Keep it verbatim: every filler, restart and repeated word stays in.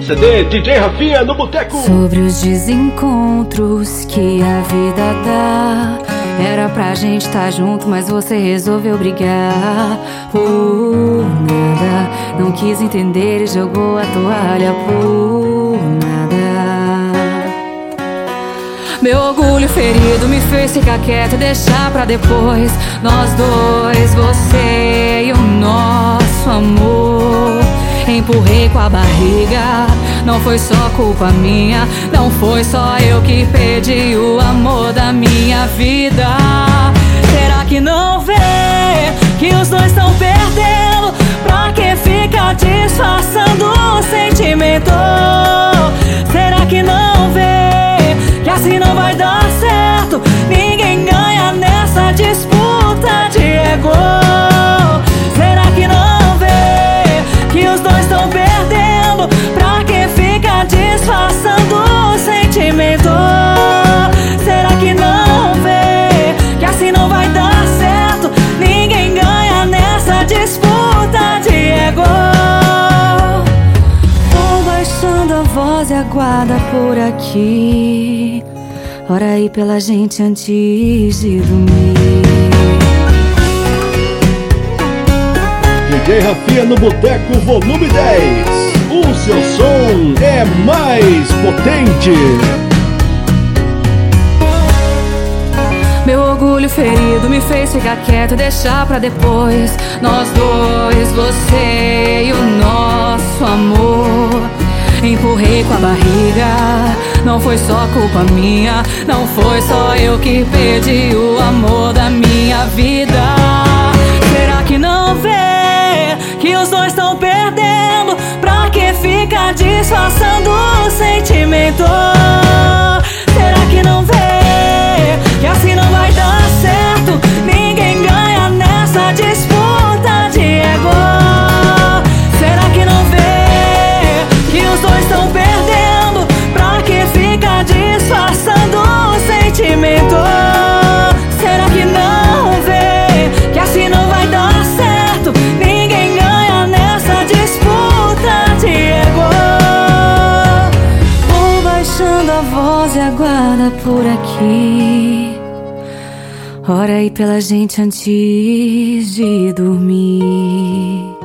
C D D J Rafinha no Boteco. Sobre os desencontros que a vida dá, era pra gente estar junto, mas você resolveu brigar por nada. Não quis entender e jogou a toalha por nada. Meu orgulho ferido me fez ficar quieto e deixar pra depois. Nós dois, você e o nosso amor. Empurrei com a barriga, não foi só culpa minha. Não foi só eu que perdi o amor da minha vida. Será que não vê que os dois estão perdendo? Pra que fica disfarçando o sentimento? Será que não vê que assim não vai dar certo? Ninguém ganha nessa disputa de ego. Será que não vê que os dois estão perdendo? Pra que fica disfarçando o sentimento? Será que não vê que assim não vai dar certo? Ninguém ganha nessa disputa de ego. Vou baixando a voz e aguarda por aqui. Ora aí pela gente antes de dormir. D J Rafinha no Boteco volume dez. O seu som é mais potente. Meu orgulho ferido me fez ficar quieto e deixar pra depois. Nós dois, você e o nosso amor. Empurrei com a barriga, não foi só culpa minha. Não foi só eu que perdi o amor da minha vida. Será que não vê que os dois estão perdendo? Pra que fica disfarçando o sentimento? Será que não vê que assim não vai dar certo? Ninguém ganha nessa disputa de ego. Será que não vê que os dois estão perdendo? Pra que fica disfarçando o sentimento? Será que não vê que assim não vai dar certo? Ninguém ganha nessa disputa de ego. Vou baixando a voz e aguarda por aqui. Ora aí pela gente antes de dormir.